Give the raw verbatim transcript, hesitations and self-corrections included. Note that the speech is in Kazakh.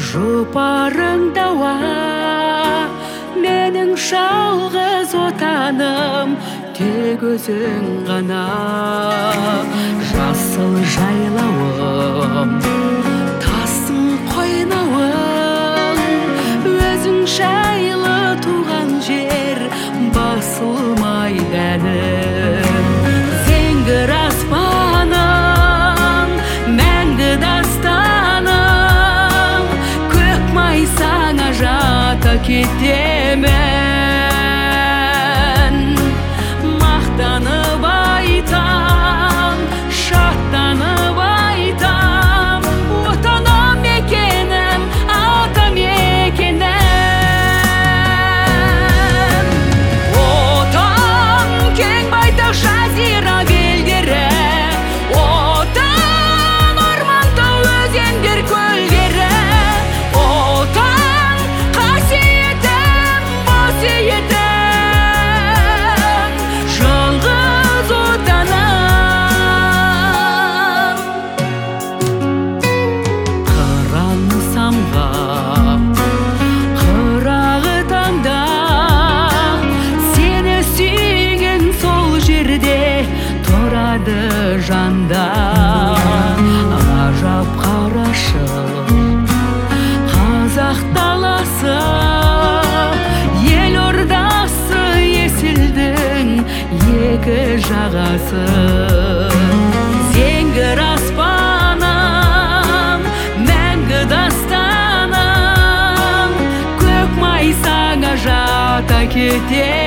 жұпарың дауа, менің жалғыз отаным тек өзің ғана. Жасыл жайлауым, тасың қойнауың, өзің жайлы туған жер басылмайды әлі. Зеңгір аспаным, мәңгі дастаным, көк майсаңа жата кетемін. Мақтанып айтам, шаттанып айтам, отаным екенім, атам екенім. Отан кең байтақ жазира белдері, отан орман тау өзендер көлдері, отан қасиетім, қасиетім, жалғыз отаным. Қыран самғап, қырағы таңда, сені сүйген сол жерде тұрады жанда. Ғажап қарашы қазақ даласы, елордасы есілдің екі жағасы. Зеңгір аспаным, мәңгі дастаным, көк майсаңа жата кетемін.